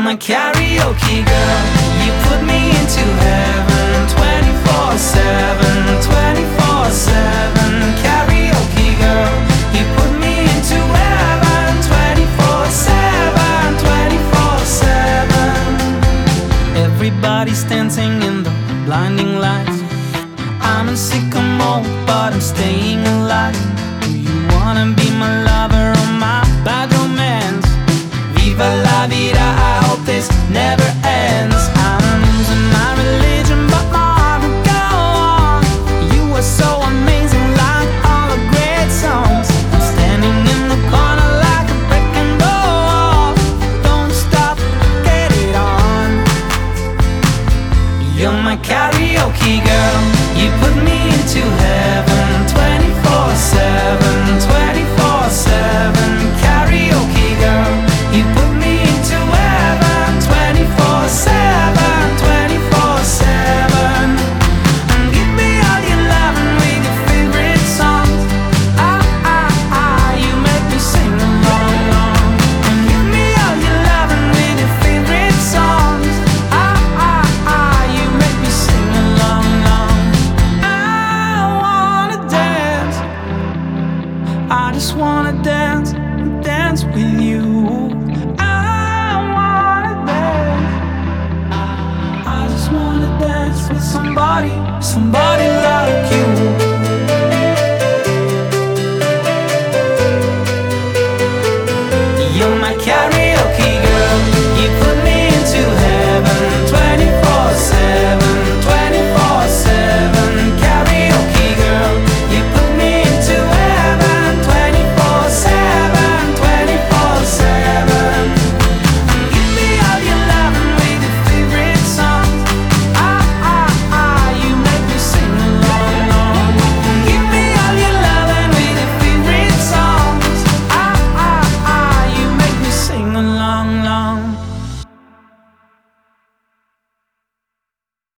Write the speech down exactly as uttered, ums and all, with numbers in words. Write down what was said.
my karaoke girl. You put me into heaven twenty-four seven, twenty-four seven. Karaoke girl, you put me into heaven twenty-four seven, twenty-four seven. Everybody's dancing in the blinding lights. I'm in sycamore, but I'm staying alive. Do you wanna be my lover or my bad romance? Viva la vida, I hope this never ends. I'm losing my religion, but my heart will go on. You are so amazing, like all the great songs. I'm standing in the corner like a brick and roll. Don't stop, get it on. You're my karaoke girl. You put me into hell.